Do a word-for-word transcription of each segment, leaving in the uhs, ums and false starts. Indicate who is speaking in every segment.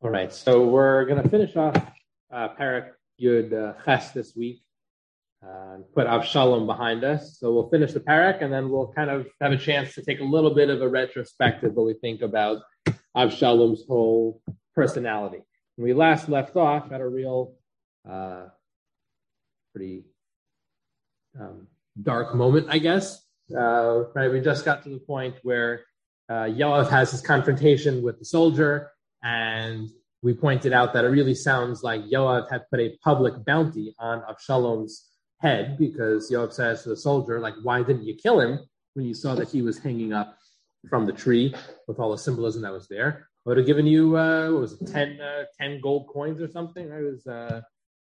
Speaker 1: All right, so we're going to finish off uh, Parak Yud uh, Ches this week uh, and put Avshalom behind us. So we'll finish the Parak and then we'll kind of have a chance to take a little bit of a retrospective what we think about Avshalom's whole personality. When we last left off at a real uh, pretty um, dark moment, I guess. Uh, right, we just got to the point where uh, Yoav has his confrontation with the soldier. And we pointed out that it really sounds like Yoav had put a public bounty on Avshalom's head because Yoav says to the soldier, like, why didn't you kill him when you saw that he was hanging up from the tree with all the symbolism that was there? I would have given you, uh, what was it, ten, uh, ten gold coins or something? I was, uh,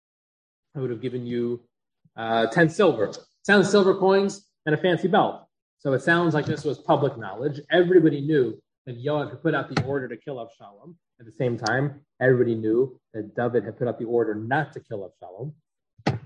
Speaker 1: I would have given you uh, ten silver, ten silver coins and a fancy belt. So it sounds like this was public knowledge. Everybody knew that Yoav had put out the order to kill Avshalom. At the same time, everybody knew that David had put out the order not to kill Avshalom. Um,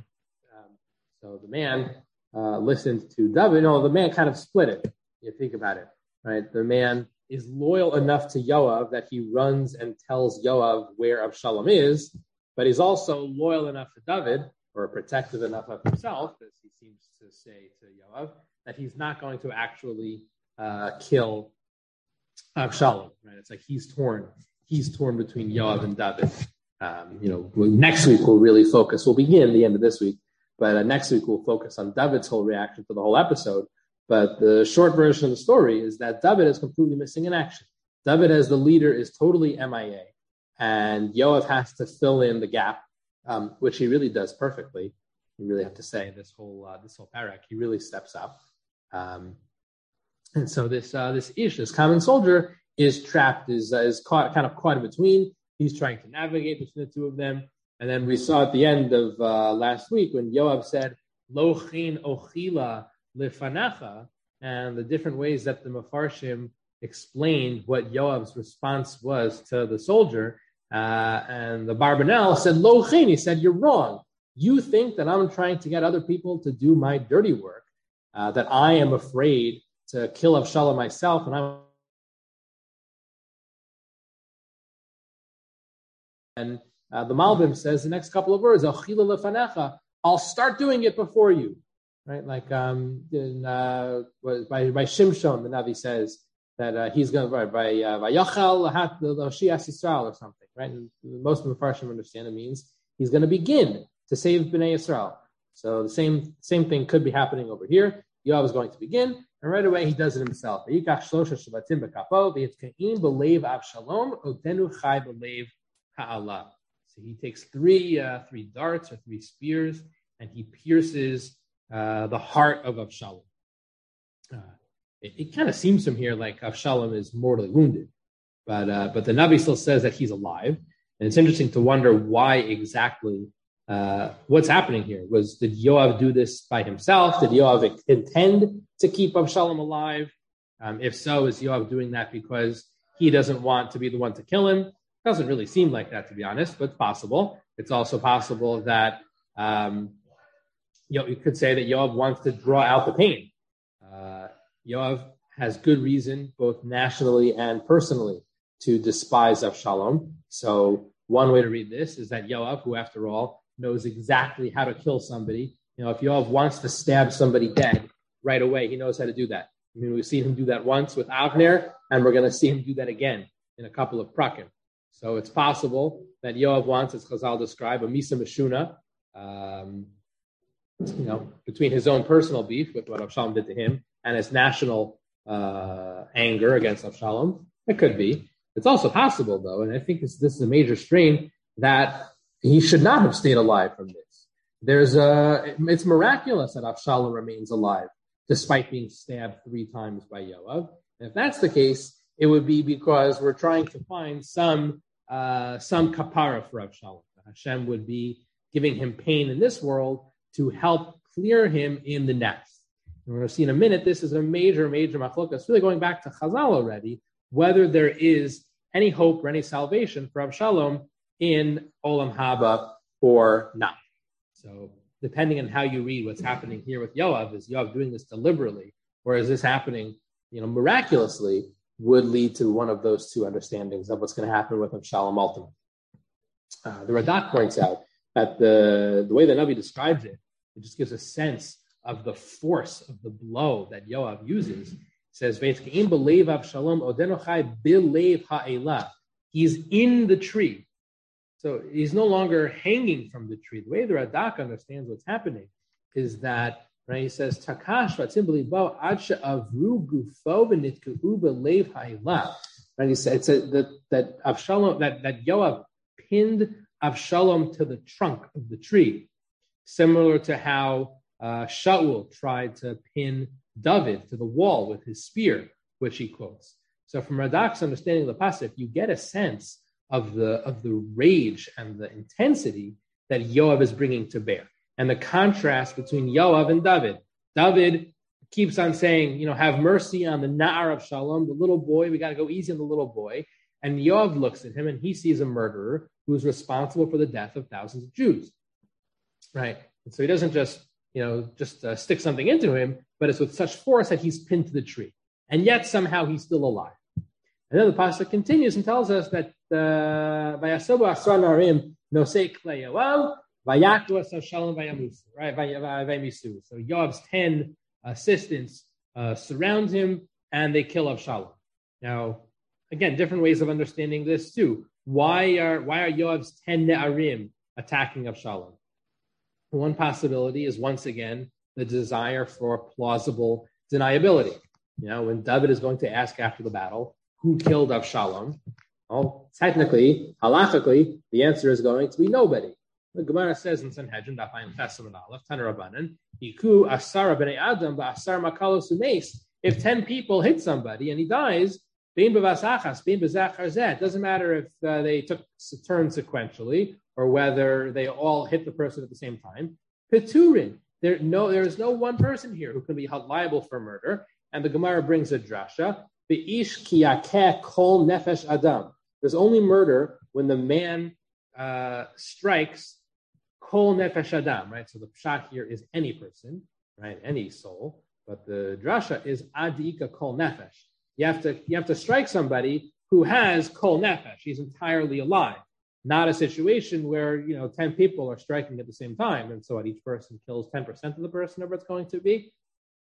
Speaker 1: so the man uh, listened to David. No, the man kind of split it. You think about it, right? The man is loyal enough to Yoav that he runs and tells Yoav where Avshalom is, but he's also loyal enough to David, or protective enough of himself, as he seems to say to Yoav, that he's not going to actually uh, kill Avshalom, right? It's like he's torn. He's torn between Yoav and David. Um, you know, next week we'll really focus. We'll begin the end of this week, but uh, next week we'll focus on David's whole reaction to the whole episode. But the short version of the story is that David is completely missing in action. David, as the leader, is totally M I A, and Yoav has to fill in the gap, um, which he really does perfectly. You really have to say this whole uh, this whole parak, he really steps up. Um, And so this uh, this ish, this common soldier, is trapped, is uh, is caught, kind of caught in between. He's trying to navigate between the two of them. And then we saw at the end of uh, last week when Yoav said, Lo chin ochila lefanacha, and the different ways that the Mefarshim explained what Yoav's response was to the soldier. Uh, and the Barbanel said, Lo chin, he said, you're wrong. You think that I'm trying to get other people to do my dirty work, uh, that I am afraid to kill Avshalom myself, and I'm and uh, the Malbim says the next couple of words, Achila lefanecha, I'll start doing it before you, right? Like um, in, uh, by by Shimshon, the Navi says that uh, he's going to by Vayachal lahat l'Hoshias Yisrael or something, right? And most of the Mepharshim understand it means he's going to begin to save Bnei Yisrael. So the same same thing could be happening over here. Yoav is going to begin. And right away, he does it himself. So he takes three uh, three darts or three spears, and he pierces uh, the heart of Avshalom. Uh, it it kind of seems from here like Avshalom is mortally wounded, but uh, but the Navi still says that he's alive. And it's interesting to wonder why exactly uh, what's happening here. Was did Yoav do this by himself? Did Yoav intend to keep Avshalom alive? Um, if so, is Yoav doing that because he doesn't want to be the one to kill him? Doesn't really seem like that, to be honest, but it's possible. It's also possible that um, you know, you could say that Yoav wants to draw out the pain. Uh, Yoav has good reason, both nationally and personally, to despise Avshalom. So one way to read this is that Yoav, who after all knows exactly how to kill somebody, you know, if Yoav wants to stab somebody dead right away, he knows how to do that. I mean, we've seen him do that once with Avner, and we're going to see him do that again in a couple of prakim. So it's possible that Yoav wants, as Chazal describe, a misa meshuna, um, you know, between his own personal beef with what Avshalom did to him and his national uh, anger against Avshalom. It could be. It's also possible, though, and I think this, this is a major strain, that he should not have stayed alive from this. There's a, it's miraculous that Avshalom remains alive, despite being stabbed three times by Yoav. And if that's the case, it would be because we're trying to find some uh, some kapara for Avshalom. Hashem would be giving him pain in this world to help clear him in the next. And we're going to see in a minute, this is a major, major machlokas. It's really going back to Chazal already, whether there is any hope or any salvation for Avshalom in Olam Haba or not. So depending on how you read what's happening here with Yoav, is Yoav doing this deliberately, or is this happening, you know, miraculously, would lead to one of those two understandings of what's going to happen with Avshalom ultimately. Uh, the Radak points out that the, the way the Navi describes it, it just gives a sense of the force of the blow that Yoav uses. It says, "Ve'etkeim b'leiv Avshalom odeno chai b'leiv ha'elah." He's in the tree. So he's no longer hanging from the tree. The way the Radak understands what's happening is that, right, he says, "Takash v'atzim b'leivo ad she'avru gufo v'nitkeu b'leiv ha'elah." Right, he said, it's a, that that Avshalom, that that Yoav pinned Avshalom to the trunk of the tree, similar to how uh, Shaul tried to pin David to the wall with his spear, which he quotes. So from Radak's understanding of the pasuk, you get a sense of the of the rage and the intensity that Yoav is bringing to bear, and the contrast between Yoav and David. David keeps on saying, you know, have mercy on the Na'ar of Shalom, the little boy. We got to go easy on the little boy. And Yoav looks at him and he sees a murderer who's responsible for the death of thousands of Jews, right? And so he doesn't just, you know, just uh, stick something into him, but it's with such force that he's pinned to the tree. And yet somehow he's still alive. And then the pasuk continues and tells us that Vayasobu asar narim nosei klei Yoav vayaku asar shalom vayamusu, right? Vayamisu. So Yoav's ten assistants uh, surround him and they kill Avshalom. Now, again, different ways of understanding this too. Why are why are Yoav's ten ne'arim attacking Avshalom? One possibility is, once again, the desire for plausible deniability. You know, when David is going to ask after the battle, who killed Avshalom? Well, technically, halachically, the answer is going to be nobody. The Gemara says in Sanhedrin, Dafayim Chesam and Aleph, Taner Rabbanan, Yiku Asara Bnei Adam Ba'asar Makalos Umeis. If ten people hit somebody and he dies, Bein B'vasachas, Bein B'zachar Zeh. It doesn't matter if uh, they took turns sequentially or whether they all hit the person at the same time. Peturin. There, no, there is no one person here who can be held liable for murder. And the Gemara brings a drasha. Be'ish ki yakeh kol nefesh adam. There's only murder when the man uh, strikes kol nefesh adam, right? So the pshat here is any person, right? Any soul. But the drasha is adika kol nefesh. You have to you have to strike somebody who has kol nefesh. He's entirely alive. Not a situation where, you know, ten people are striking at the same time, and so at each person kills ten percent of the person, whatever it's going to be.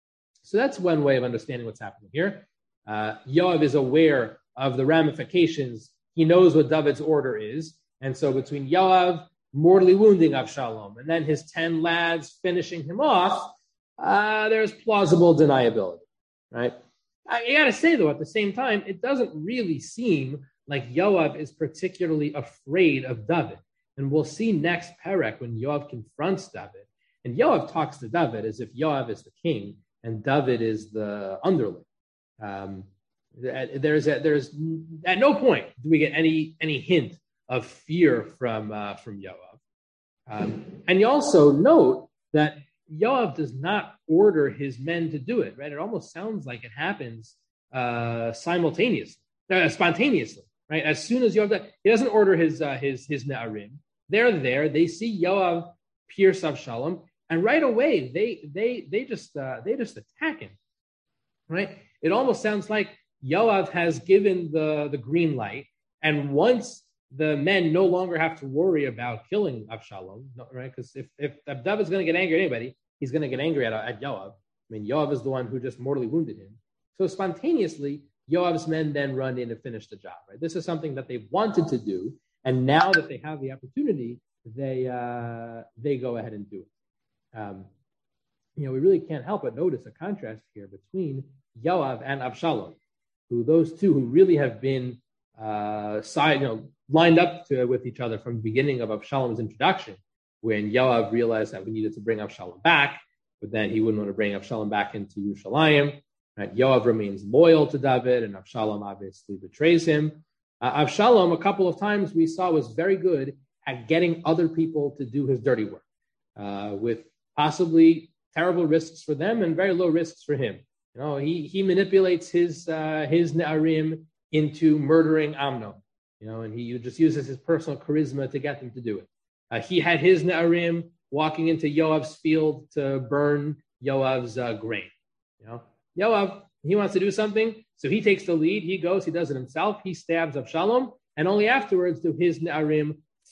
Speaker 1: So that's one way of understanding what's happening here. Uh, Yoav is aware of the ramifications. He knows what David's order is. And so between Yoav mortally wounding Avshalom and then his ten lads finishing him off, uh, there's plausible deniability, right? I, I got to say, though, at the same time, it doesn't really seem like Yoav is particularly afraid of David. And we'll see next Perek when Yoav confronts David. And Yoav talks to David as if Yoav is the king and David is the underling. Um, there's a, there's at no point do we get any any hint of fear from uh, from Yoav. Um, and you also note that Yoav does not order his men to do it. Right? It almost sounds like it happens uh, simultaneously, uh, spontaneously. Right? As soon as Yoav does, he doesn't order his uh, his his na'arim. They're there. They see Yoav pierce Avshalom, and right away they they they just uh, they just attack him. Right? It almost sounds like Yoav has given the, the green light, and once the men no longer have to worry about killing Avshalom, right? Because if, if, if David's going to get angry at anybody, he's going to get angry at, at Yoav. I mean, Yoav is the one who just mortally wounded him. So spontaneously, Yoav's men then run in and finish the job, right? This is something that they wanted to do, and now that they have the opportunity, they uh, they go ahead and do it. Um, you know, we really can't help but notice a contrast here between Yoav and Avshalom, who those two who really have been uh, side, you know, lined up to, with each other from the beginning of Avshalom's introduction, when Yoav realized that we needed to bring Avshalom back, but then he wouldn't want to bring Avshalom back into Yerushalayim. Right? Yoav remains loyal to David, and Avshalom obviously betrays him. Uh, Avshalom, a couple of times we saw, was very good at getting other people to do his dirty work, uh, with possibly terrible risks for them and very low risks for him. You know, he he manipulates his uh, his Ne'arim into murdering Amnon. You know, and he just uses his personal charisma to get them to do it. Uh, he had his Ne'arim walking into Yoav's field to burn Yoav's uh, grain. You know, Yoav, he wants to do something, so he takes the lead. He goes, he does it himself. He stabs Avshalom, and only afterwards do his Ne'arim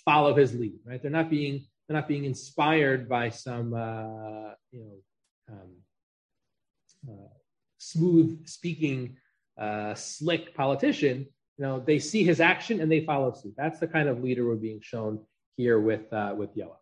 Speaker 1: follow his lead, right? They're not being they're not being inspired by some uh, you know um, uh, smooth speaking, uh, slick politician. You know, they see his action and they follow suit. That's the kind of leader we're being shown here with uh, with Yoav.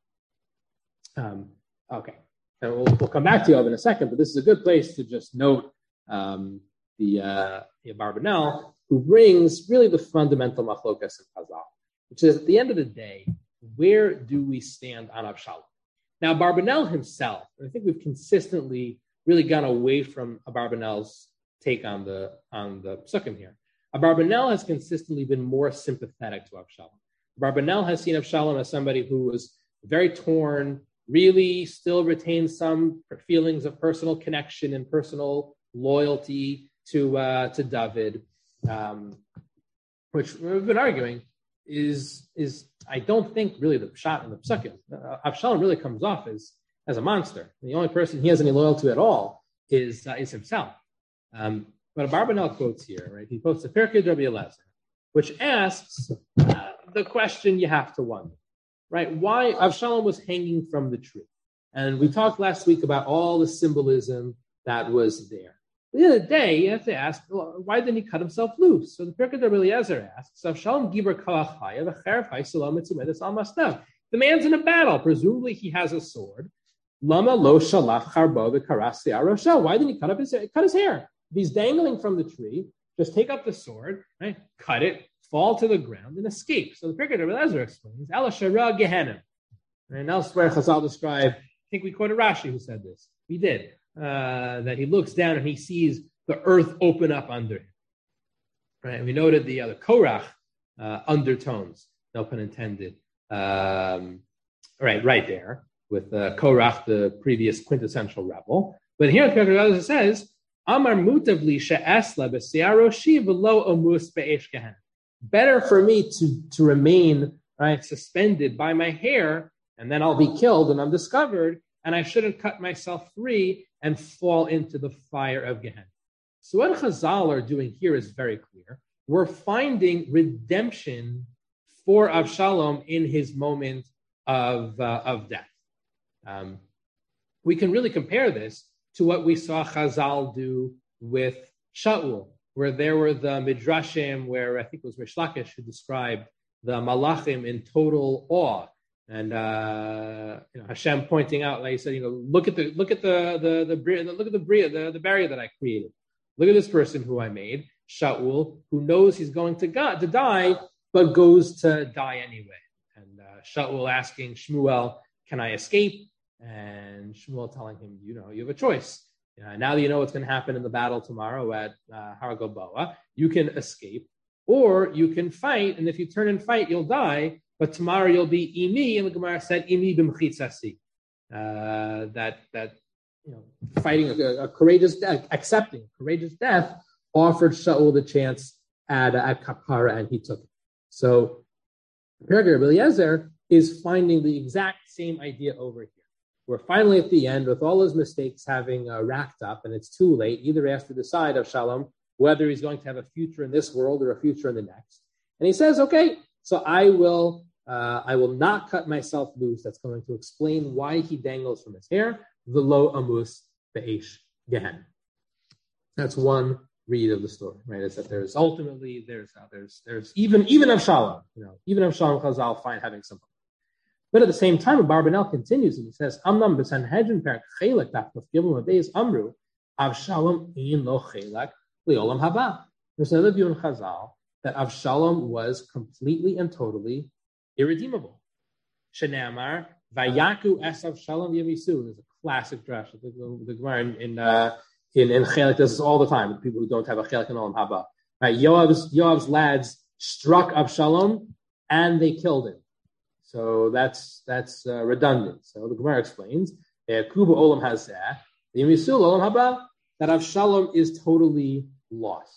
Speaker 1: Um, okay, and we'll, we'll come back to Yoav in a second, but this is a good place to just note um, the uh, Abarbanel, who brings really the fundamental machlokas of Chazal, which is at the end of the day, where do we stand on Avshalom? Now, Abarbanel himself, I think we've consistently really gone away from Abarbanel's take on the on the psukim here. Abarbanel has consistently been more sympathetic to Avshalom. Abarbanel has seen Avshalom as somebody who was very torn, really still retains some feelings of personal connection and personal loyalty to uh, to David, um, which we've been arguing is is I don't think really the pshat in the psukim. Uh, Avshalom really comes off as as a monster. The only person he has any loyalty at all is uh, is himself. Um, but Abarbanel quotes here, right? He quotes the Pirkei Rabbi Eliezer, which asks uh, the question you have to wonder, right? Why Avshalom was hanging from the tree. And we talked last week about all the symbolism that was there. At the end of the day, you have to ask, well, why didn't he cut himself loose? So the Pirkei Rabbi Eliezer asks, Avshalom giber koach chaya v'cherev ha'islam mitzumedes al masnav. The man's in a battle. Presumably he has a sword. Lama lo shalach charbo v'karasi arosha. Why didn't he cut up his cut his hair? If he's dangling from the tree, just take up the sword, right? Cut it, fall to the ground, and escape. So the Pirkei Rabbi Eliezer explains, Ela shara gehenim. And elsewhere, Chazal described, I think we quoted Rashi who said this. We did. Uh, that he looks down and he sees the earth open up under him. Right? And we noted the other Korach uh, undertones, no pun intended. Um, right, right there with uh, Korach, the previous quintessential rebel. But here, the Pirkei Eliezer says, Amar mutavli she'esla b'siaroshi v'lo omus be'esh gehen. Better for me to, to remain right suspended by my hair, and then I'll be killed and undiscovered, and I shouldn't cut myself free and fall into the fire of Gehenna. So what Chazal are doing here is very clear. We're finding redemption for Avshalom in his moment of, uh, of death. Um, we can really compare this to what we saw Chazal do with Shaul, where there were the Midrashim, where I think it was Rish Lakish who described the Malachim in total awe. And uh, you know, Hashem pointing out, like he said, you know, look at the look at the the the, the look at the bria, the, the barrier that I created. Look at this person who I made, Shaul, who knows he's going to God, to die, but goes to die anyway. And uh, Shaul asking Shmuel, "Can I escape?" And Shmuel telling him, "You know, you have a choice. Uh, now that you know what's going to happen in the battle tomorrow at uh, Har Gilboa, you can escape, or you can fight. And if you turn and fight, you'll die." But tomorrow you'll be imi, and the Gemara said imi b'mchitzasi. Uh, that that you know, fighting a, a courageous death, accepting a courageous death, offered Shaul the chance at at Kapara, and he took it. So, Pirkei Rabbi Eliezer is finding the exact same idea over here. We're finally at the end with all his mistakes having uh, racked up, and it's too late. Either he has to decide Avshalom whether he's going to have a future in this world or a future in the next, and he says, "Okay." So I will uh, I will not cut myself loose. That's going to explain why he dangles from his hair. V'lo amus be'esh gehen. That's one read of the story, right? Is that there's ultimately there's uh, there's there's even even Avshalom, you know, even Avshalom Chazal find having some. But at the same time, Abarbanel continues and he says, "Amnam b'Sanhedrin perak chelak dafnaf gimel abeis amru Avshalom ein lo chelak li'olam haba." There's another view in Chazal that Avshalom was completely and totally irredeemable. Shenamar, Vayaku es Avshalom Yemisu. There's a classic drash. The, the, the Gemara in in, uh, in in Chelik does this all the time with people who don't have a Chelik and Olam Haba. Right, Yoav's, Yoav's lads struck Avshalom and they killed him. So that's that's uh, redundant. So the Gemara explains, Kuba Olam Hazeh, Yemisu Olam Haba, that Avshalom is totally lost.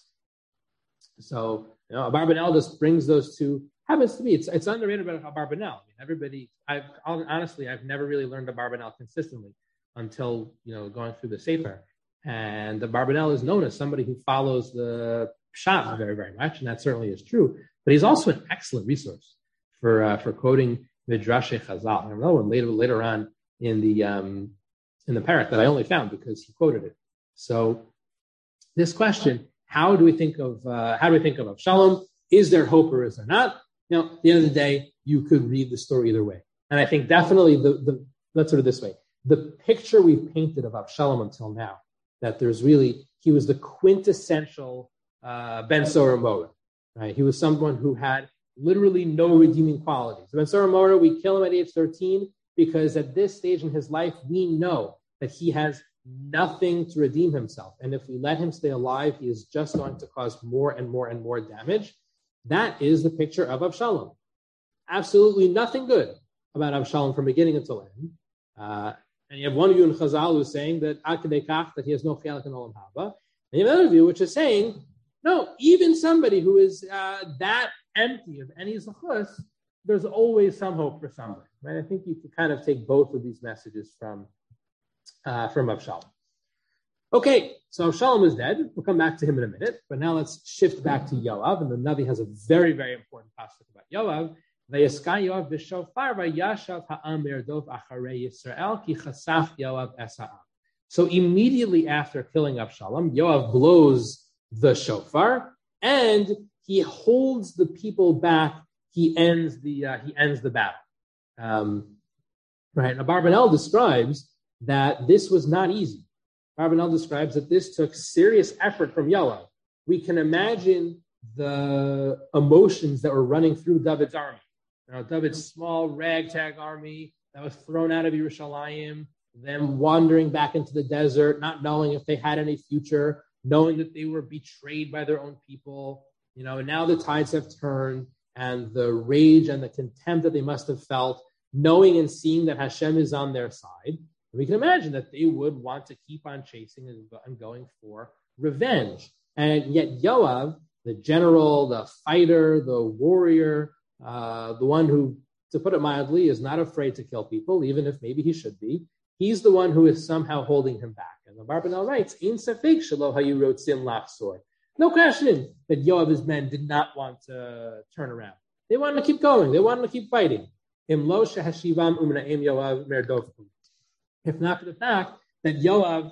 Speaker 1: So, you know, Abarbanel just brings those two. Happens to me, it's it's underrated about Abarbanel. I mean, everybody, I've honestly, I've never really learned Abarbanel consistently until, you know, going through the Sefer. And Abarbanel is known as somebody who follows the Pshat very, very much, and that certainly is true. But he's also an excellent resource for uh, for quoting Midrashei Chazal. And another one later later on in the um, in the parak that I only found because he quoted it. So this question, how do we think of uh, how do we think of Avshalom? Is there hope or is there not? Now, at the end of the day, you could read the story either way. And I think definitely the, the let's put it this way. The picture we've painted of Avshalom until now, that there's really, he was the quintessential uh, Ben Sora Mora, right? He was someone who had literally no redeeming qualities. Ben Sora Mora, we kill him at age thirteen because at this stage in his life, we know that he has nothing to redeem himself. And if we let him stay alive, he is just going to cause more and more and more damage. That is the picture of Avshalom. Absolutely nothing good about Avshalom from beginning until end. Uh, and you have one view in Chazal who's saying that Ad Kedei Kach, that he has no chelek in Olam Haba. And you have another view which is saying, no, even somebody who is uh, that empty of any zechus, there's always some hope for somebody. Right? I think you can kind of take both of these messages from uh, from Avshalom. Okay, so Avshalom is dead. We'll come back to him in a minute. But now let's shift back to Yoav. And the Navi has a very, very important pasuk about Yoav. Vayeskai Yoav b'shofar vayashav ha'am merdov acharei Yisrael ki chasaf Yoav es ha'am. So immediately after killing Avshalom, Yoav blows the shofar and he holds the people back. He ends the uh, he ends the battle. Um, right. Now Barbanel describes that this was not easy. Barbanel describes that this took serious effort from Yoav. We can imagine the emotions that were running through David's army. You know, David's small ragtag army that was thrown out of Yerushalayim, them wandering back into the desert, not knowing if they had any future, knowing that they were betrayed by their own people. You know, and now the tides have turned, and the rage and the contempt that they must have felt, knowing and seeing that Hashem is on their side. We can imagine that they would want to keep on chasing and going for revenge. And yet Yoav, the general, the fighter, the warrior, uh, the one who, to put it mildly, is not afraid to kill people, even if maybe he should be, he's the one who is somehow holding him back. And the Barbanel writes, Ein safek shelo hayu rotzim lachzor. No question that Yoav's men did not want to turn around. They wanted to keep going. They wanted to keep fighting. Im lo shehashivam umnaim Yoav merdov. If not for the fact that Yoav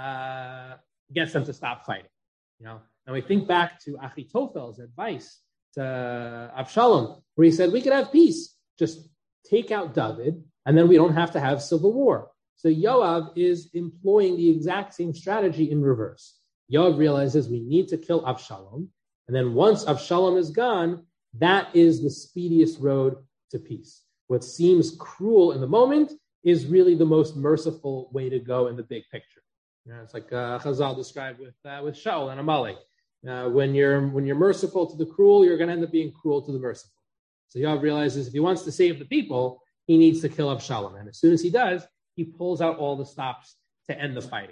Speaker 1: uh, gets them to stop fighting. You know, and we think back to Achitophel's advice to Avshalom, where he said, we could have peace. Just take out David, and then we don't have to have civil war. So Yoav is employing the exact same strategy in reverse. Yoav realizes we need to kill Avshalom, and then once Avshalom is gone, that is the speediest road to peace. What seems cruel in the moment is really the most merciful way to go in the big picture. You know, it's like uh, Chazal described with uh, with Shaul and Amalek. Uh, when you're when you're merciful to the cruel, you're going to end up being cruel to the merciful. So Yoav realizes if he wants to save the people, he needs to kill Avshalom, and as soon as he does, he pulls out all the stops to end the fighting.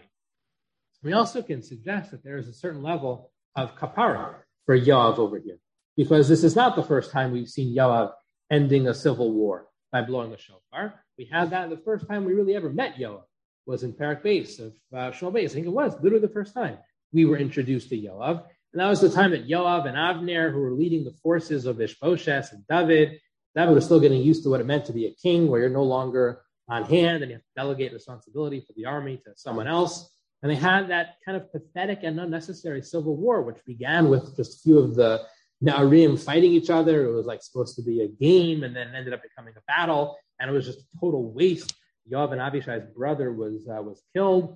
Speaker 1: We also can suggest that there is a certain level of kapara for Yoav over here, because this is not the first time we've seen Yoav ending a civil war by blowing a shofar. We had that the first time we really ever met Yoav was in Parak Beis of uh, Shmuel Beis. I think it was literally the first time we were introduced to Yoav. And that was the time that Yoav and Avner, who were leading the forces of Ishbosheth and David, David was still getting used to what it meant to be a king, where you're no longer on hand and you have to delegate responsibility for the army to someone else. And they had that kind of pathetic and unnecessary civil war, which began with just a few of the Na'arim fighting each other. It was like supposed to be a game and then ended up becoming a battle. And it was just a total waste. Yoav and Abishai's brother was uh, was killed.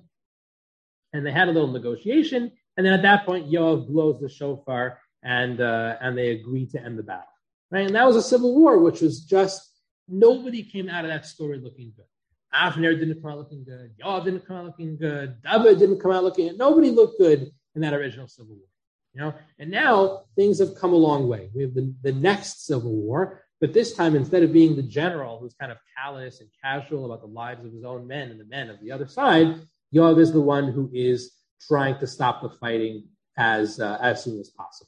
Speaker 1: And they had a little negotiation. And then at that point, Yoav blows the shofar and uh, and they agreed to end the battle. Right? And that was a civil war, which was just, nobody came out of that story looking good. Avner didn't come out looking good. Yoav didn't come out looking good. David didn't come out looking good. Nobody looked good in that original civil war. You know, and now things have come a long way. We have the, the next civil war, but this time, instead of being the general who's kind of callous and casual about the lives of his own men and the men of the other side, Yoav is the one who is trying to stop the fighting as uh, as soon as possible.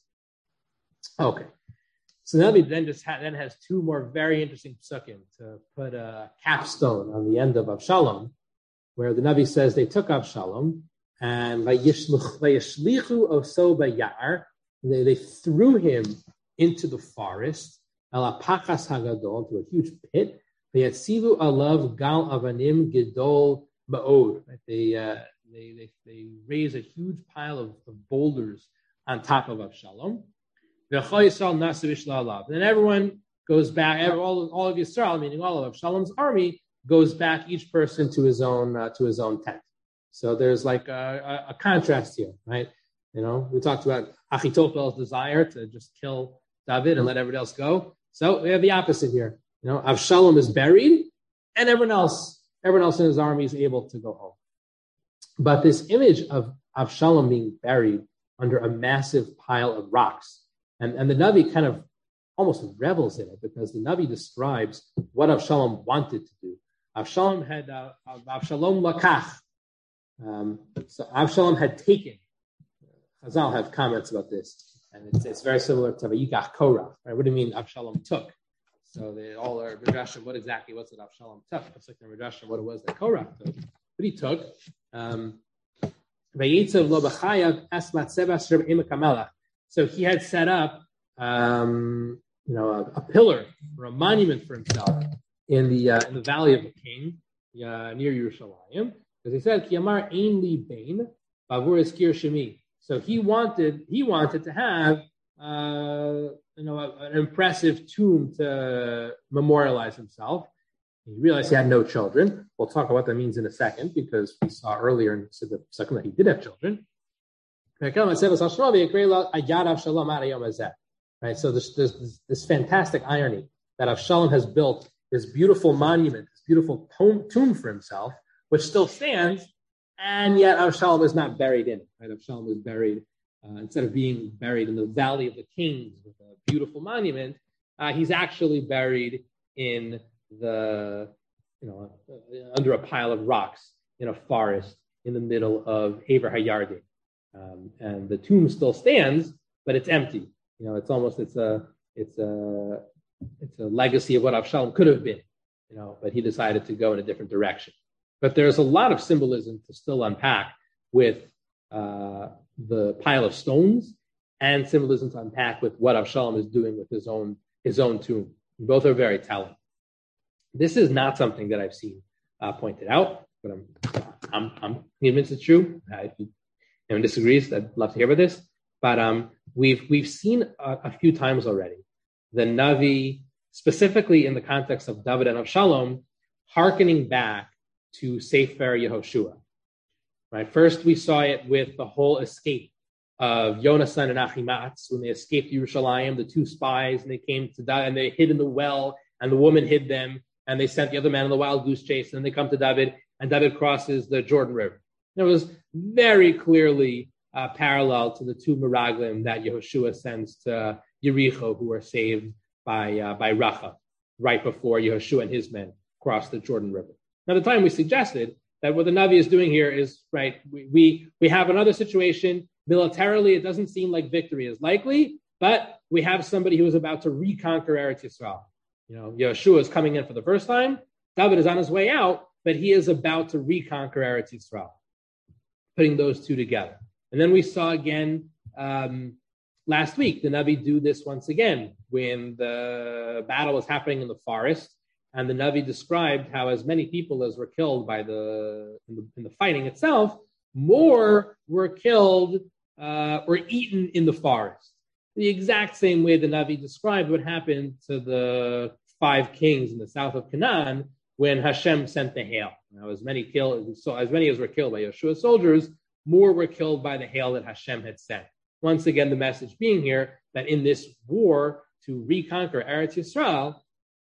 Speaker 1: Okay, so now we then just ha- then has two more very interesting psukim to put a capstone on the end of Avshalom, where the Navi says they took Avshalom. And vayishlichu oso bayar, they they threw him into the forest. ala pachas hagadol, to a huge pit. V'yatzivu alav gal avanim gedol ma'od. They, uh, they, they, they raise a huge pile of, of boulders on top of Avshalom. Then everyone goes back, all, all of Yisrael, meaning all of Avshalom's army, goes back, each person to his own uh, to his own tent. So there's like a, a, a contrast here, right? You know, we talked about Achitophel's desire to just kill David and let everybody else go. So we have the opposite here. You know, Avshalom is buried, and everyone else, everyone else in his army is able to go home. But this image of Avshalom being buried under a massive pile of rocks, and, and the Navi kind of almost revels in it, because the Navi describes what Avshalom wanted to do. Avshalom had uh, Avshalom lakach. Um, so Avshalom had taken. Chazal have comments about this, and it's, it's very similar to Vayikach Korach. Right? What do you mean Avshalom took? So they all are Midrashim. What exactly was it Avshalom took? It's like the Midrashim what it was that Korach took. But he took. Um, so he had set up, um, you know, a, a pillar or a monument for himself in the uh, in the Valley of the King uh, near Yerushalayim, because he said, "Kiamar ein li bein bavur eskir shemi." So he wanted he wanted to have uh, you know a, an impressive tomb to memorialize himself. He realized he had no children. We'll talk about what that means in a second, because we saw earlier in the second that he did have children. Right, so there's, there's this fantastic irony that Avshalom has built this beautiful monument, this beautiful tomb for himself, which still stands, and yet Avshalom is not buried in it. Right? Avshalom is buried, uh, instead of being buried in the Valley of the Kings with a beautiful monument, uh, he's actually buried in the, you know, uh, under a pile of rocks in a forest in the middle of Hever HaYarden. Um, and the tomb still stands, but it's empty. You know, it's almost, it's a, it's a, it's a legacy of what Avshalom could have been, you know, but he decided to go in a different direction. But there's a lot of symbolism to still unpack with uh, the pile of stones, and symbolism to unpack with what Avshalom is doing with his own, his own tomb. Both are very telling. This is not something that I've seen uh, pointed out, but I'm, I'm, I'm convinced it's true. Uh, if you, anyone disagrees, I'd love to hear about this. But um, we've we've seen a, a few times already the Navi, specifically in the context of David and Avshalom, hearkening back to Sefer Yehoshua. Right. First, we saw it with the whole escape of Yonasan and Achimatz when they escaped Yerushalayim, the two spies, and they came to David and they hid in the well, and the woman hid them. And they sent the other man on the wild goose chase, and then they come to David, and David crosses the Jordan River. And it was very clearly uh, parallel to the two Meraglim that Yehoshua sends to Yericho, who are saved by uh, by Racha, right before Yehoshua and his men cross the Jordan River. Now, at the time we suggested that what the Navi is doing here is, right, we, we, we have another situation. Militarily, it doesn't seem like victory is likely, but we have somebody who is about to reconquer Eretz Yisrael. You know, Yehoshua is coming in for the first time. David is on his way out, but he is about to reconquer Eretz Yisrael. Putting those two together. And then we saw again um, last week, the Navi do this once again when the battle was happening in the forest, and the Navi described how as many people as were killed by the in the, in the fighting itself, more were killed uh, or eaten in the forest. The exact same way the Navi described what happened to the five kings in the south of Canaan when Hashem sent the hail. Now, as many killed, so as many as were killed by Yeshua's soldiers, more were killed by the hail that Hashem had sent. Once again, the message being here that in this war to reconquer Eretz Yisrael,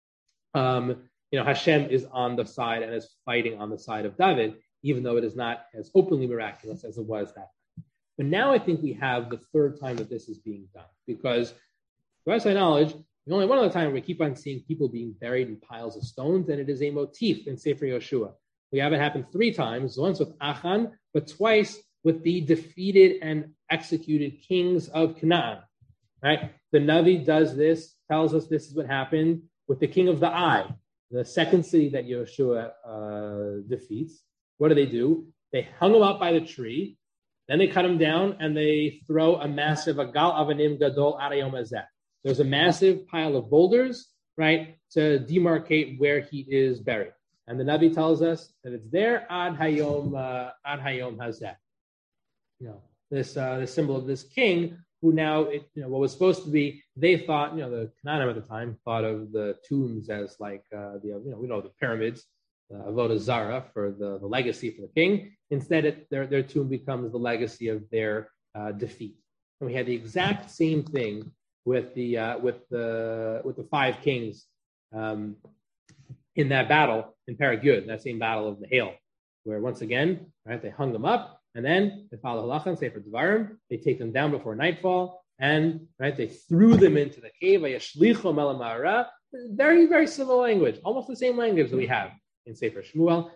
Speaker 1: um, you know, Hashem is on the side and is fighting on the side of David, even though it is not as openly miraculous as it was that time. But now I think we have the third time that this is being done, because, to the best of my knowledge, the only one other time we keep on seeing people being buried in piles of stones, and it is a motif in Sefer Yehoshua. We have it happen three times, once with Achan, but twice with the defeated and executed kings of Canaan. Right? The Navi does this, tells us this is what happened with the king of the Ai, the second city that Yehoshua uh, defeats. What do they do? They hung him up by the tree. Then they cut him down and they throw a massive agal avanim gadol arayom azeh. there's a massive pile of boulders, right, to demarcate where he is buried. And the Navi tells us that it's there, Ad Hayom, uh, Ad Hayom Hazeh. You know, this uh, the symbol of this king who now, it, you know, what was supposed to be, they thought, you know, the Canaanim at the time thought of the tombs as like, uh, the, you know, we know the pyramids, uh, Avodah Zarah for the, the legacy for the king. Instead, it, their, their tomb becomes the legacy of their uh, defeat. And we had the exact same thing with the uh, with the with the five kings um, in that battle in Perek Yud, that same battle of the hail, where once again, right, they hung them up, and then they follow halacha and sefer Devarim. They take them down before nightfall, and right, they threw them into the cave. Very, very similar language, almost the same language that we have in Sefer Shmuel.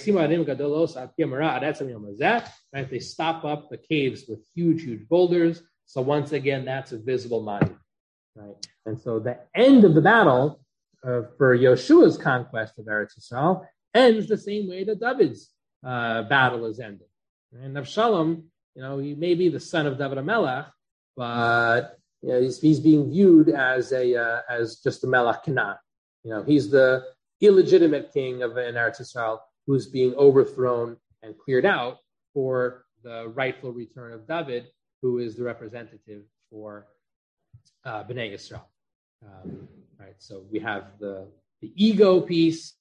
Speaker 1: Right, they stop up the caves with huge, huge boulders. So once again, that's a visible monument. Right, and so the end of the battle uh, for Yeshua's conquest of Eretz Yisrael ends the same way that David's uh, battle is ended. And Avshalom, you know, he may be the son of David HaMelech, but you know, he's, he's being viewed as a uh, as just a Melech Canaan. You know, he's the illegitimate king of in Eretz Yisrael who's being overthrown and cleared out for the rightful return of David, who is the representative for uh, Bnei Yisrael. Um, right, so we have the the ego piece,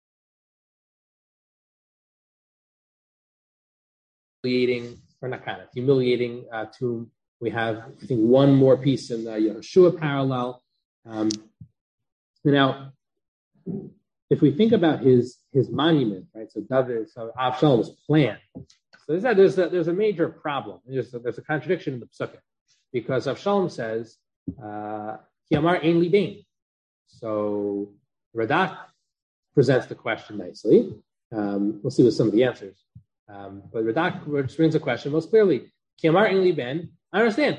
Speaker 1: humiliating or not kind of humiliating uh, tomb. We have, I think, one more piece in the Yehoshua parallel. Um, now, if we think about his his monument, right? So David, so Avshalom's plan. So there's a, there's a, there's a major problem. There's a, there's a contradiction in the Psukim, because Avshalom says, uh, "Kiamar ein li bein." So Radak presents the question nicely. Um, we'll see with some of the answers. Um, but Radak brings a question most clearly. Kiamar ein li ben. I understand.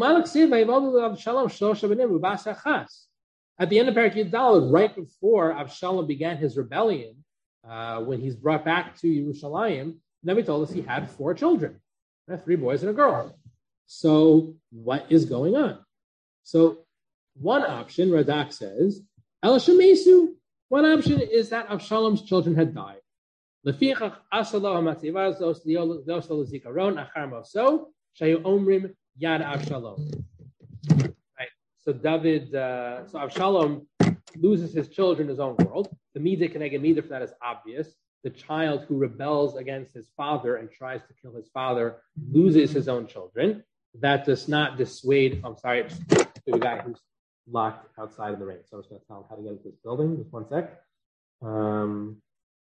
Speaker 1: At the end of Perek Yud Daled, right before Avshalom began his rebellion, uh, when he's brought back to Yerushalayim, Navi told us he had four children, right? Three boys and a girl. So what is going on? So one option, Radak says, Ela Shemesu. One option is that Avshalom's children had died. Lefichach asalo hamatzivah zos lezikaron achar moso shayu omrim yad Avshalom. Right. So David, uh, so Avshalom loses his children in his own world. The midah keneged midah for that is obvious. The child who rebels against his father and tries to kill his father loses his own children. That does not dissuade. I'm sorry, the guy who's locked outside in the rain. So I was going to tell him how to get into this building. Just one sec. Um,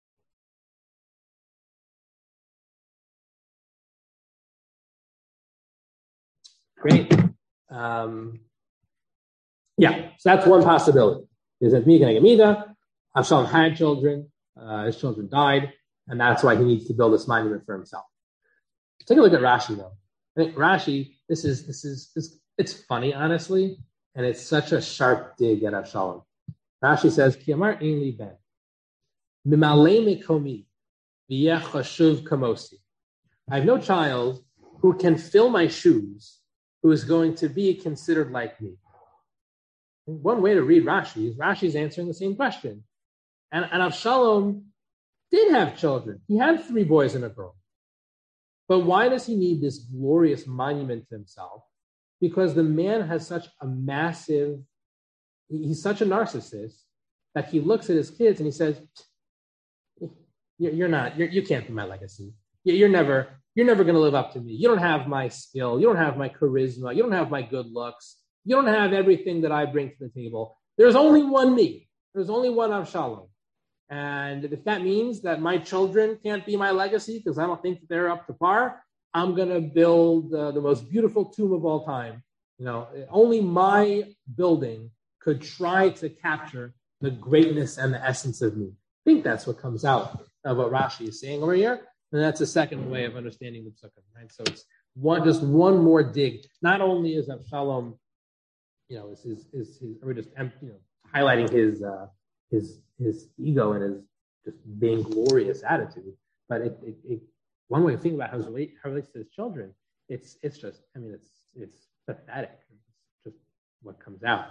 Speaker 1: great. Um, yeah, so that's one possibility. Is that Midah and Midah? Avshalom had children. Uh, his children died, and that's why he needs to build this monument for himself. Take a look at Rashi, though. I think Rashi, this is this is this. It's funny, honestly, and it's such a sharp dig at Avshalom. Rashi says, "Kiamar ein li ben, mimalei mekomi, v'yeh chashuv kamosi." I have no child who can fill my shoes, who is going to be considered like me. One way to read Rashi is Rashi's answering the same question. And, and Avshalom did have children. He had three boys and a girl. But why does he need this glorious monument to himself? Because the man has such a massive, he's such a narcissist that he looks at his kids and he says, you're not, you're, you can't be my legacy. You're never, you're never going to live up to me. You don't have my skill. You don't have my charisma. You don't have my good looks. You don't have everything that I bring to the table. There's only one me. There's only one Avshalom. And if that means that my children can't be my legacy because I don't think that they're up to par, I'm going to build uh, the most beautiful tomb of all time. You know, only my building could try to capture the greatness and the essence of me. I think that's what comes out of what Rashi is saying over here. And that's a second way of understanding the Psukim, right? So it's one, just one more dig. Not only is Avshalom, you know, is his, is his, or just, you know, highlighting his, uh, his, his ego and his just vainglorious attitude, but it, it, it one way of thinking about how, relate, how it relates to his children, it's, it's just, I mean, it's, it's pathetic. It's just what comes out.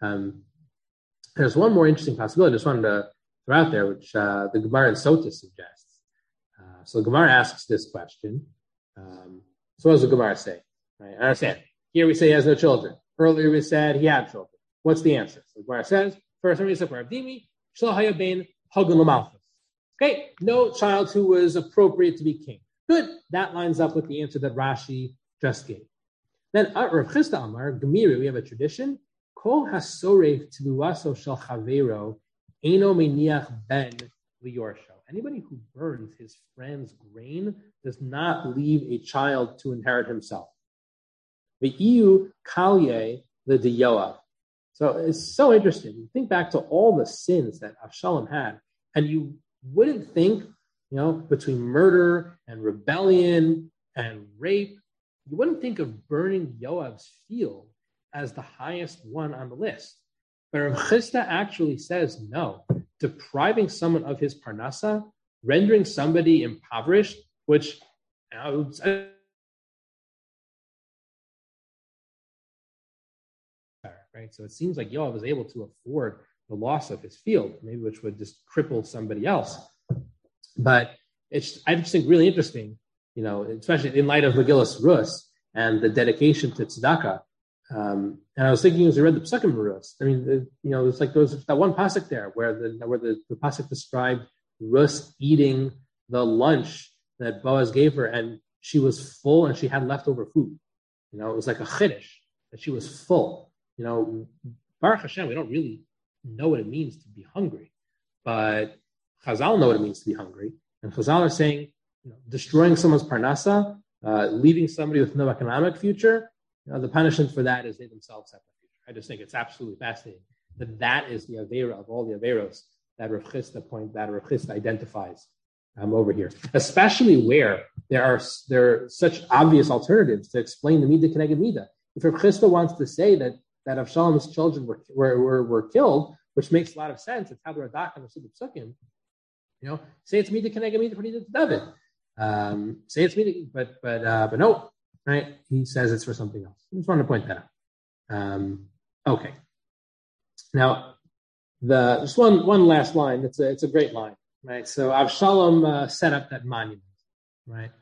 Speaker 1: Um, there's one more interesting possibility I just wanted to throw out there, which uh, the Gemara in Sota suggests. Uh, so the Gemara asks this question. Um, so what does the Gemara say? Right? I understand. Here we say he has no children. Earlier we said he had children. What's the answer? So the Gemara says, first, let me say for Abdimi, okay, no child who was appropriate to be king. Good. That lines up with the answer that Rashi just gave. Then Rav Chisda Amar, Gemiri, we have a tradition. Kol hasoref tluaso shel chavero eno meniach ben liyorsho. Anybody who burns his friend's grain does not leave a child to inherit himself. Ve'iyu kalye the Yoav. So it's so interesting. You think back to all the sins that Avshalom had, and you wouldn't think, you know, between murder and rebellion and rape, you wouldn't think of burning Yoav's field as the highest one on the list. But Rav Chisda actually says no. Depriving someone of his parnasa, rendering somebody impoverished, which you know, right? So it seems like Yoav was able to afford the loss of his field, maybe which would just cripple somebody else. But it's, I just think, really interesting, you know, especially in light of Megillas Rus and the dedication to tzedakah. Um, and I was thinking as I read the Psukim Rus, I mean, the, you know, it's like there was that one pasuk there where the where the, the pasuk described Rus eating the lunch that Boaz gave her, and she was full and she had leftover food. You know, it was like a chiddush that she was full. You know, Baruch Hashem, we don't really know what it means to be hungry, but Chazal know what it means to be hungry, and Chazal are saying, you know, destroying someone's parnasa, uh, leaving somebody with no economic future. You know, the punishment for that is they themselves have a future. I just think it's absolutely fascinating that that is the avera of all the averos that Rav Chisda point that Rav Chisda identifies um, over here, especially where there are there are such obvious alternatives to explain the midah keneged midah. If Rav Chisda wants to say that that Avshalom's children were, were were were killed, which makes a lot of sense, it's how the Radak and the Suddah Psukim, you know, say it's midah keneged midah for Nidah to David. Um, say it's midah, but but uh, but no. Right? He says it's for something else. I just wanted to point that out. Um, okay. Now, the just one one last line. It's a it's a great line, right? So Avshalom uh, set up that monument, right?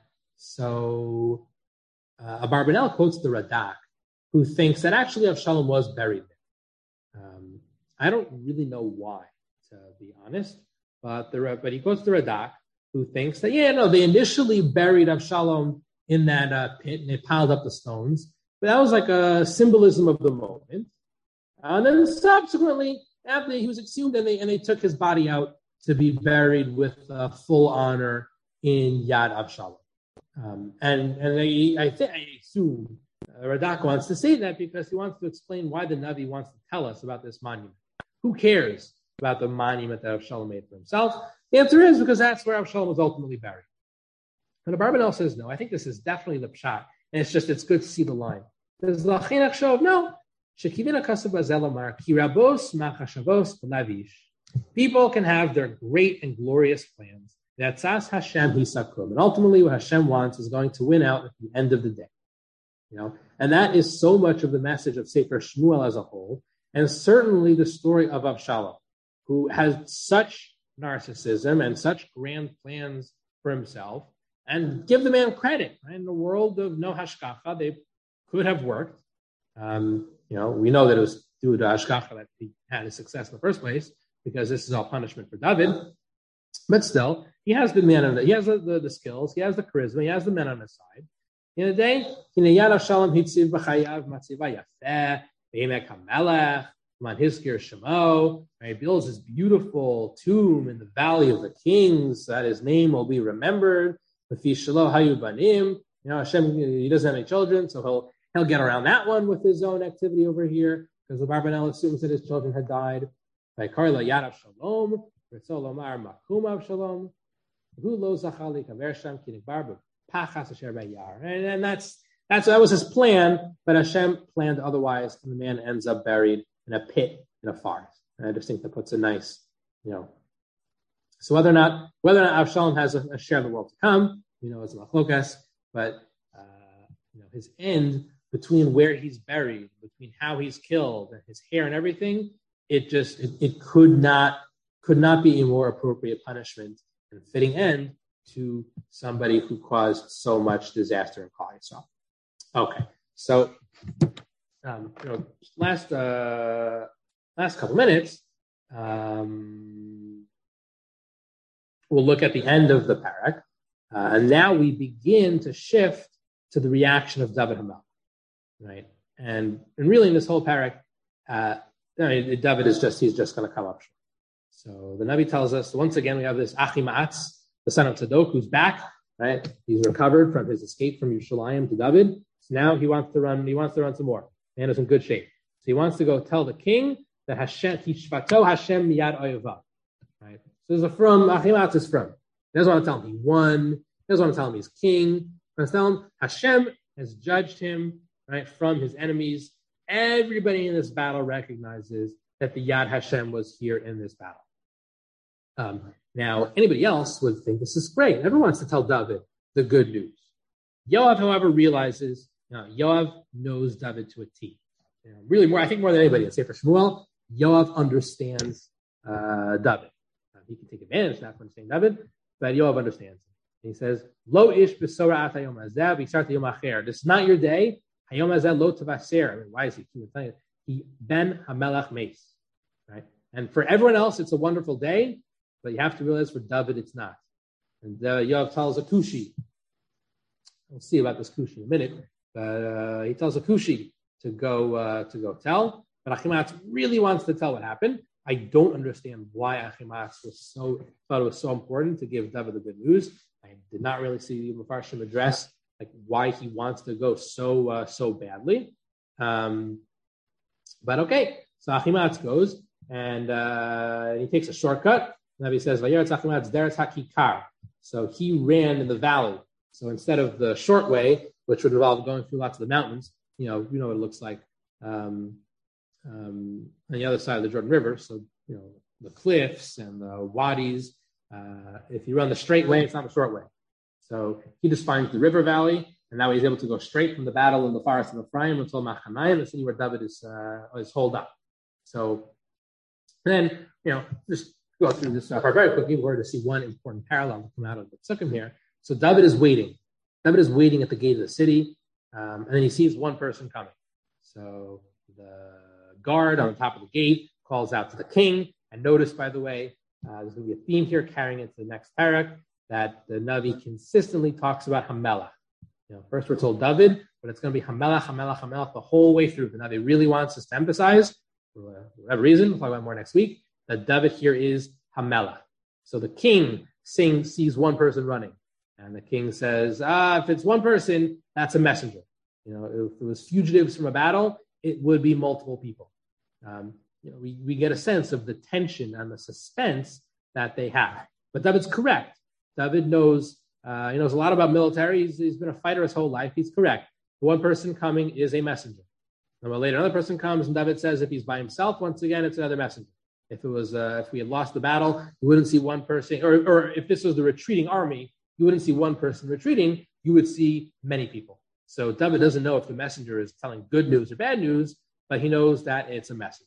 Speaker 1: So uh, Abarbanel quotes the Radak, who thinks that actually Avshalom was buried there. Um, I don't really know why, to be honest, but the but he quotes the Radak, who thinks that yeah, no, they initially buried Avshalom in that uh, pit, and they piled up the stones. But that was like a symbolism of the moment. And then subsequently, after he was exhumed, and they and they took his body out to be buried with uh, full honor in Yad Avshalom. Um, and and they, I think I assume uh, Radak wants to say that because he wants to explain why the Navi wants to tell us about this monument. Who cares about the monument that Avshalom made for himself? The answer is because that's where Avshalom was ultimately buried. But Abarbanel says no. I think this is definitely the pshat, and it's just it's good to see the line. There's the Chinuch Shov no. Shekivina Kasav Bazelamar Kirabos Machashavos Lavish. People can have their great and glorious plans. That's Hashem Hisakum, and ultimately what Hashem wants is going to win out at the end of the day. You know, and that is so much of the message of Sefer Shmuel as a whole, and certainly the story of Avshalom, who has such narcissism and such grand plans for himself. And give the man credit. Right? In the world of no hashkacha, they could have worked. Um, you know, we know that it was due to hashkacha that he had his success in the first place, because this is all punishment for David. But still, he has the man on the, he has the, the, the skills, he has the charisma, he has the men on his side. In a day, Yad Avshalom hitziv b'chayav matziva yafeh b'emek hamelech man hiskir shemo. He builds his beautiful tomb in the valley of the kings, that his name will be remembered. You know, Hashem, he doesn't have any children, so he'll he'll get around that one with his own activity over here, because the Abarbanel assumes that his children had died. By Karla Yad Avshalom, Ritzolomar Makum Avshalom, who lo zachali kaver Hashem kinik barbu pachas asher bayar. And that's that's that was his plan, but Hashem planned otherwise, and the man ends up buried in a pit in a forest. And I just think that puts a nice, you know. So whether or not whether or not Avshalom has a, a share of the world to come, we know it's machlokas, but uh, you know his end between where he's buried, between how he's killed, and his hair and everything, it just it, it could not could not be a more appropriate punishment and fitting end to somebody who caused so much disaster in Klal Yisrael. Okay, so um, you know, last uh, last couple minutes, um, we'll look at the end of the parak, uh, and now we begin to shift to the reaction of David HaMelech, right? And and really, in this whole parak, uh, I mean, David is just he's just going to come up short. So the Navi tells us once again we have this Achimaatz, the son of Tzadok, who's back, right? He's recovered from his escape from Yerushalayim to David. So now he wants to run. He wants to run some more. Man is in good shape. So he wants to go tell the king that Hashem Tishvato Hashem miyad oyevav. Right. So there's a from Achimaatz is from. He doesn't want to tell him he won. He doesn't want to tell him he's king. He wants to tell him Hashem has judged him, right, from his enemies. Everybody in this battle recognizes that the Yad Hashem was here in this battle. Um, now, anybody else would think this is great. Everyone wants to tell David the good news. Yoav, however, realizes uh, Yoav knows David to a T. You know, really, more I think more than anybody in Sefer Shmuel, Yoav understands uh, David. Uh, he can take advantage of that for understanding David, but Yoav understands him. And he says, "Lo ish b'sora at hayom hazeh v'yisarti yom acher." This is not your day. Hayom hazeh lo tavaser. I mean, why is he telling you? He ben hamelach meis, right? And for everyone else, it's a wonderful day, but you have to realize for David, it's not. And uh, Yoav tells a Kushi. We'll see about this Kushi in a minute, but uh, he tells a Kushi to go uh, to go tell. But Achimaatz really wants to tell what happened. I don't understand why Achimaatz was so thought it was so important to give David the good news. I did not really see the Mefarshim address like why he wants to go so uh, so badly. Um, but okay, so Achimaatz goes and uh, he takes a shortcut. Navi says, "Vayeretz Achimaatz deretz hakikar." So he ran in the valley. So instead of the short way, which would involve going through lots of the mountains, you know, you know what it looks like um, um, on the other side of the Jordan River. So, you know, the cliffs and the wadis. Uh, if you run the straight way, it's not the short way. So he just finds the river valley, and now he's able to go straight from the battle in the forest of Ephraim until Machanayim, the city where David is uh, is holed up. So then, you know, just go through this part very quickly. We're going to see one important parallel to come out of the Psukim here. So David is waiting. David is waiting at the gate of the city, um, and then he sees one person coming. So the guard on the top of the gate calls out to the king. And notice, by the way, uh, there's going to be a theme here carrying into the next parak that the Navi consistently talks about Hamelach. You know, first we're told David, but it's going to be Hamelach, Hamelach, Hamelach the whole way through. The Navi really wants us to emphasize, for whatever reason, we'll talk about more next week, that David here is Hamelach. So the king sings, sees one person running. And the king says, ah, if it's one person, that's a messenger. You know, if it was fugitives from a battle, it would be multiple people. Um, you know, we, we get a sense of the tension and the suspense that they have. But David's correct. David knows, uh, he knows a lot about military. He's, he's been a fighter his whole life. He's correct. One person coming is a messenger. And when later another person comes, and David says if he's by himself, once again, it's another messenger. If it was, uh, if we had lost the battle, you wouldn't see one person, or, or if this was the retreating army, you wouldn't see one person retreating, you would see many people. So David doesn't know if the messenger is telling good news or bad news, but he knows that it's a messenger.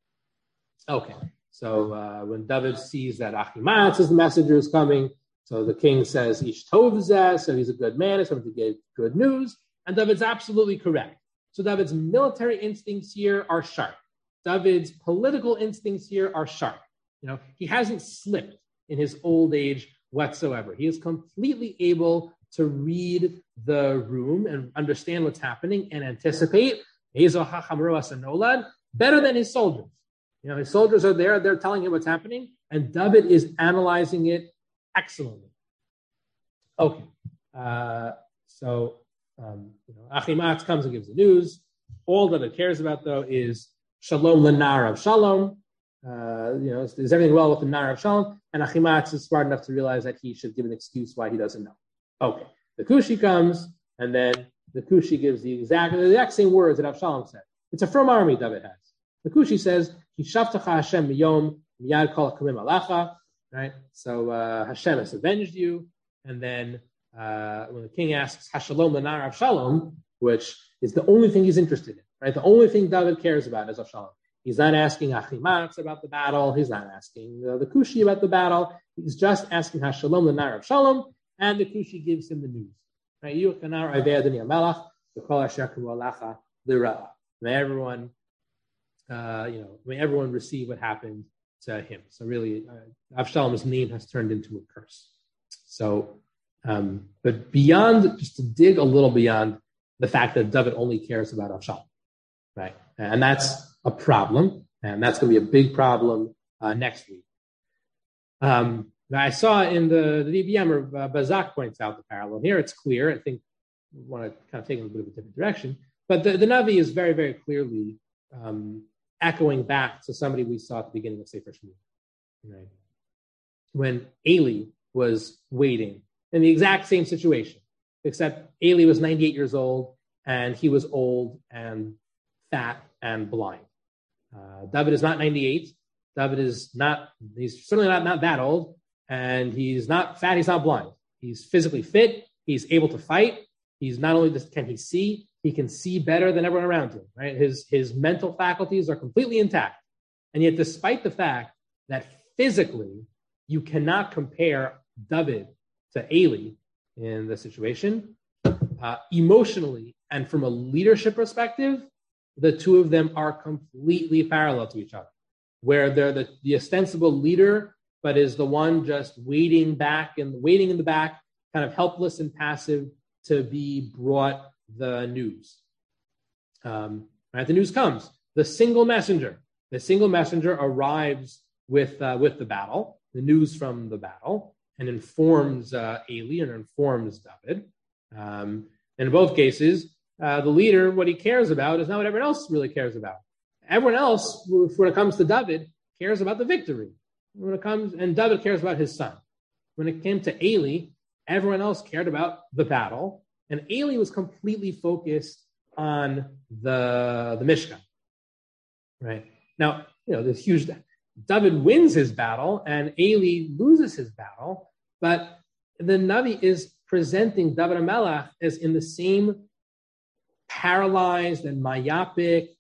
Speaker 1: Okay, so uh, when David sees that Achimaatz is the messenger is coming, so the king says, Ish tov zeh, so he's a good man, it's going to give good news, and David's absolutely correct. So David's military instincts here are sharp. David's political instincts here are sharp. You know, he hasn't slipped in his old age whatsoever. He is completely able to read the room and understand what's happening and anticipate. Better than his soldiers. You know, his soldiers are there, they're telling him what's happening, and David is analyzing it excellently. Okay. Uh, so, um, you know, Achimaatz comes and gives the news. All David cares about, though, is Shalom l'nar of Shalom. Uh, you know, is, is everything well with the Nar of Shalom? And Achimaatz is smart enough to realize that he should give an excuse why he doesn't know. Okay, the Kushi comes, and then the Kushi gives the exact the exact same words that Avshalom said. It's a firm army David has. The Kushi says, "Hishavtacha Hashem miyom miyad kol hakamim alacha." Right. So uh, Hashem has avenged you, and then uh, when the king asks Hashalom l'nar Avshalom, which is the only thing he's interested in, right? The only thing David cares about is Avshalom. He's not asking Achimatz about the battle. He's not asking uh, the Kushi about the battle. He's just asking Hashalom, the Nar of Shalom, and the Kushi gives him the news. Right? May everyone, uh, you know, may everyone receive what happened to him. So really, uh, Avshalom's name has turned into a curse. So, um, but beyond, just to dig a little beyond the fact that David only cares about Avshalom, right? And that's a problem, and that's going to be a big problem uh, next week. Um, I saw in the, the D B M, or uh, Bazak points out the parallel here. It's clear. I think we want to kind of take it in a bit of a different direction. But the, the Navi is very, very clearly um, echoing back to somebody we saw at the beginning of Sefer Shmuel. Right? When Eli was waiting in the exact same situation, except Eli was ninety-eight years old, and he was old and fat and blind. Uh, David is not ninety-eight. David is not, he's certainly not, not that old, and he's not fat, he's not blind. He's physically fit, he's able to fight. He's not only just, can he see, he can see better than everyone around him, right? His, his mental faculties are completely intact. And yet, despite the fact that physically you cannot compare David to Eli in the situation, uh, emotionally and from a leadership perspective, the two of them are completely parallel to each other, where they're the, the ostensible leader, but is the one just waiting back and waiting in the back, kind of helpless and passive to be brought the news. Um, right, the news comes. The single messenger, the single messenger arrives with uh, with the battle, the news from the battle, and informs uh, Eli and informs David. Um, and in both cases, uh, the leader, what he cares about is not what everyone else really cares about. Everyone else, when it comes to David, cares about the victory. When it comes, and David cares about his son. When it came to Eli, everyone else cared about the battle, and Eli was completely focused on the, the Mishkan. Right? Now, you know, this huge, David wins his battle, and Eli loses his battle, but the Navi is presenting David HaMelech as in the same paralyzed and myopic,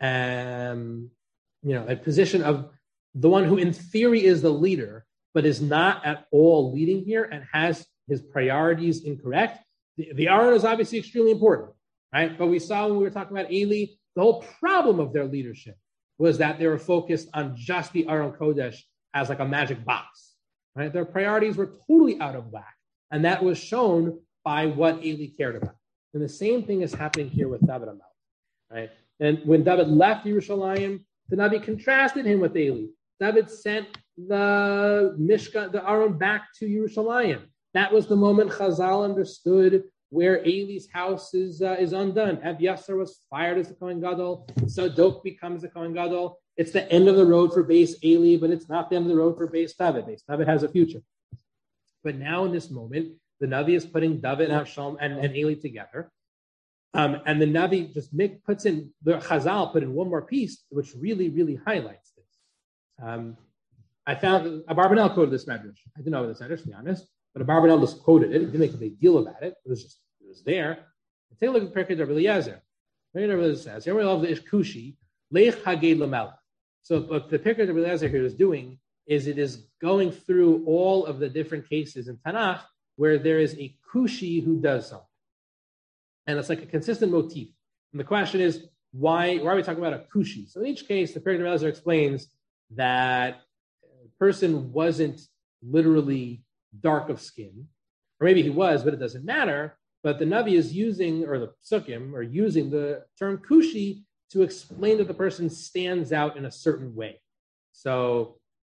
Speaker 1: um, you know, a position of the one who in theory is the leader, but is not at all leading here and has his priorities incorrect. The, the Aron is obviously extremely important, right? But we saw when we were talking about Eli, the whole problem of their leadership was that they were focused on just the Aron Kodesh as like a magic box, right? Their priorities were totally out of whack. And that was shown by what Eli cared about. And the same thing is happening here with David HaMelech, right? And when David left Yerushalayim, the Navi contrasted him with Eli. David sent the Mishkan, the Aron back to Yerushalayim. That was the moment Chazal understood where Eli's house is uh, is undone. Abiathar was fired as the Kohen Gadol. Sadok becomes the Kohen Gadol. It's the end of the road for base Eli, but it's not the end of the road for base David. Base David has a future. But now in this moment, the Navi is putting David and Avshalom and, and Eli together. Um, and the Navi just make, puts in, the Chazal put in one more piece, which really, really highlights this. Um, I found, Abarbanel quoted this medrash. I didn't know this medrash, to be honest, but Abarbanel just quoted it. He didn't make a big deal about it. It was just, it was there. Take a look at Pirkei Rabbi Eliezer. Pirkei Rabbi Eliezer says, everyone loves the Ishkushi, Leich Hagei Lamelech. So what the Pirkei Rabbi Eliezer here is doing is it is going through all of the different cases in Tanakh where there is a Kushi who does something. And it's like a consistent motif. And the question is, why, why are we talking about a Kushi? So in each case, the Pirkei Rabbi Eliezer explains that the person wasn't literally dark of skin, or maybe he was, but it doesn't matter. But the Navi is using, or the Psukim are using the term Kushi to explain that the person stands out in a certain way. So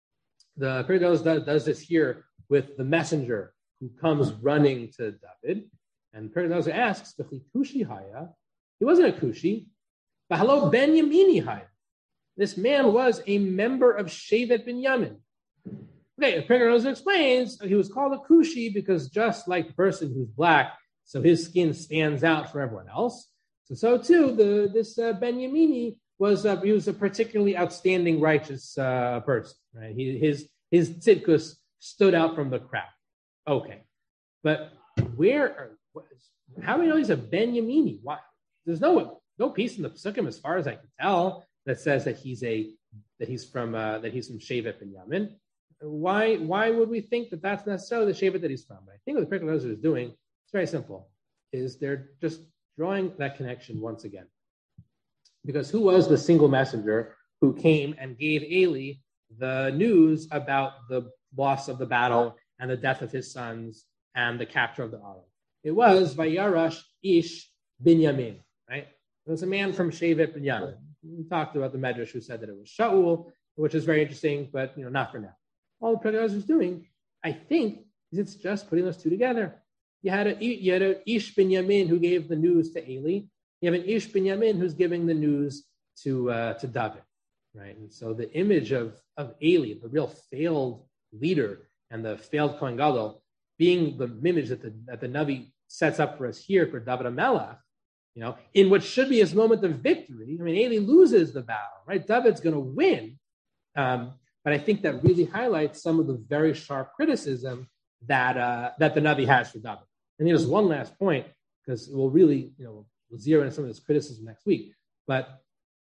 Speaker 1: the Pirkei Rabbi Eliezer does this here with the messenger who comes running to David. And Pirkei Rabbi Eliezer asks, Kushi haya? He wasn't a Kushi. But hello, Ben Yamini haya. This man was a member of Shevet Binyamin. Okay, Pirkei Rabbi Eliezer explains he was called a Kushi because just like the person who's black, so his skin stands out for everyone else. So, so too, the this uh, Ben Yamini was uh, he was a particularly outstanding righteous uh, person. Right? He, his his tzidkus stood out from the crowd. Okay, but where? Are, how do we know he's a Ben Yamini? Why? there's no no piece in the Pesukim, as far as I can tell, that says that he's a that he's from uh, that he's from Shevet Binyamin. Why why would we think that that's necessarily the Shevet that he's from? But I think what the Pirkei Eliezer is doing, it's very simple, is they're just drawing that connection once again. Because who was the single messenger who came and gave Eli the news about the loss of the battle and the death of his sons and the capture of the Aron? It was Vayarash Ish Binyamin, right? It was a man from Shevet Binyamin. We talked about the Medrash who said that it was Shaul, which is very interesting, but you know, not for now. All the Pirkei Eliezer is doing, I think, is it's just putting those two together. You had a you had a Ish Binyamin who gave the news to Eli. You have an Ish Binyamin who's giving the news to uh, to David, right? And so the image of of Eli, the real failed leader and the failed Kohen Gadol, being the image that the that the Navi sets up for us here for David HaMelech, you know, in what should be his moment of victory. I mean, Eli loses the battle, right? David's going to win. Um, but I think that really highlights some of the very sharp criticism that uh, that the Navi has for David. And there's one last point, because we'll really, you know, we'll zero in some of this criticism next week. But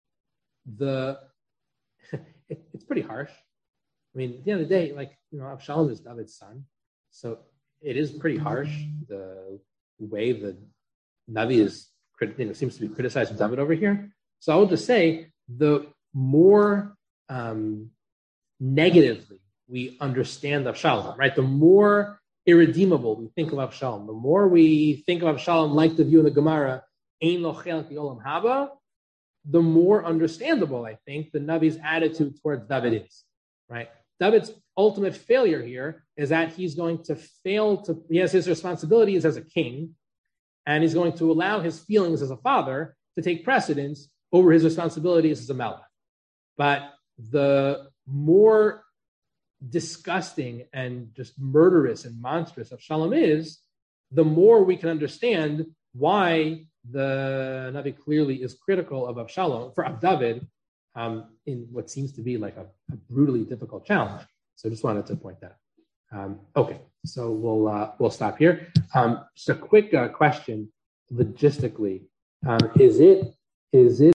Speaker 1: the it, it's pretty harsh. I mean, at the end of the day, like, you know, Avshalom is David's son. So it is pretty harsh, the way the Navi is, you know, seems to be criticizing David over here. So I will just say, the more um, negatively we understand Avshalom, right? The more irredeemable we think of Avshalom, the more we think of Avshalom like the view in the Gemara, Ein lo chelek olam haba, the more understandable, I think, the Navi's attitude towards David is, right? David's ultimate failure here is that he's going to fail to, he has his responsibilities as a king, and he's going to allow his feelings as a father to take precedence over his responsibilities as a melech. But the more disgusting and just murderous and monstrous Avshalom is, the more we can understand why the Navi clearly is critical of Avshalom, for David, um, in what seems to be like a, a brutally difficult challenge. So I just wanted to point that out. Um, okay, so we'll uh, we'll stop here. Um, just a quick uh, question, logistically, um, is it is it